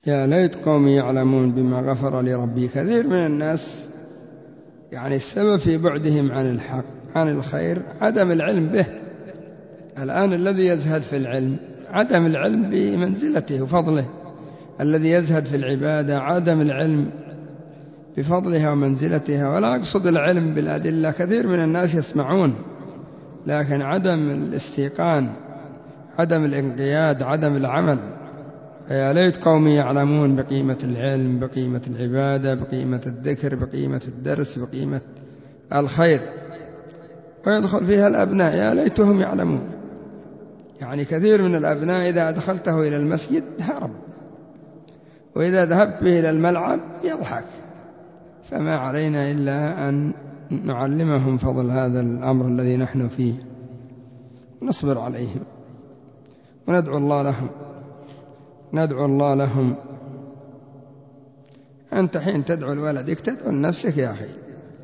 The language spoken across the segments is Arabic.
يا ليت قومي يعلمون بما غفر لي ربي. كثير من الناس يعني السبب في بعدهم عن الحق عن الخير عدم العلم به. الآن الذي يزهد في العلم عدم العلم بمنزلته وفضله، الذي يزهد في العبادة عدم العلم بفضلها ومنزلتها. ولا أقصد العلم بالأدلة، كثير من الناس يسمعون لكن عدم الاستيقان، عدم الانقياد، عدم العمل. يا ليت قومي يعلمون بقيمة العلم، بقيمة العبادة، بقيمة الذكر، بقيمة الدرس، بقيمة الخير. ويدخل فيها الأبناء يا ليتهم يعلمون. يعني كثير من الأبناء إذا أدخلته إلى المسجد هرب، وإذا ذهبت به إلى الملعب يضحك. فما علينا إلا أن نعلمهم فضل هذا الأمر الذي نحن فيه، ونصبر عليهم وندعو الله لهم. ندعو الله لهم. أنت حين تدعو لولدك تدعو لنفسك يا أخي.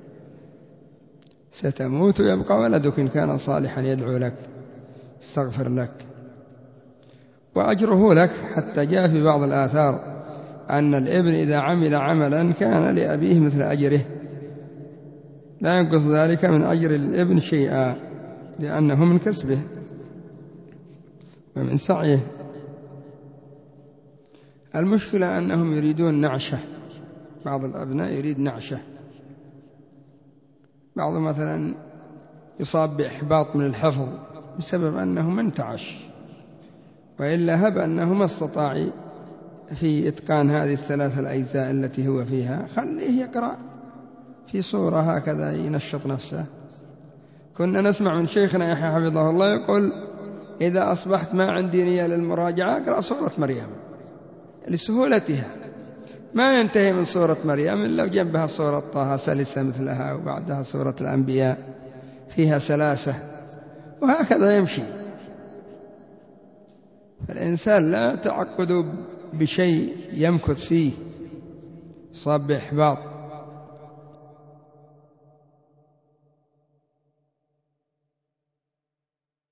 ستموت ويبقى ولدك إن كان صالحا يدعو لك استغفر لك وأجره لك. حتى جاء في بعض الآثار أن الابن إذا عمل عملا كان لأبيه مثل أجره، لا ينقص ذلك من أجر الابن شيئا، لأنه من كسبه ومن سعيه. المشكلة أنهم يريدون نعشة. بعض الأبناء يريد نعشة. بعض مثلا يصاب بإحباط من الحفظ بسبب أنه ما انتعش، وإلا هب أنه ما استطاع في إتقان هذه الثلاث الأجزاء التي هو فيها، خليه يقرأ في صورة هكذا ينشط نفسه. كنا نسمع من شيخنا يحيى حفظه الله يقول إذا أصبحت ما عندي نية للمراجعة أقرأ سورة مريم لسهولتها، ما ينتهي من سورة مريم إلا جنبها سورة طه سلسة مثلها، وبعدها سورة الأنبياء فيها سلاسة، وهكذا يمشي. فالإنسان لا تعقد بشيء يمكث فيه، صاب بإحباط.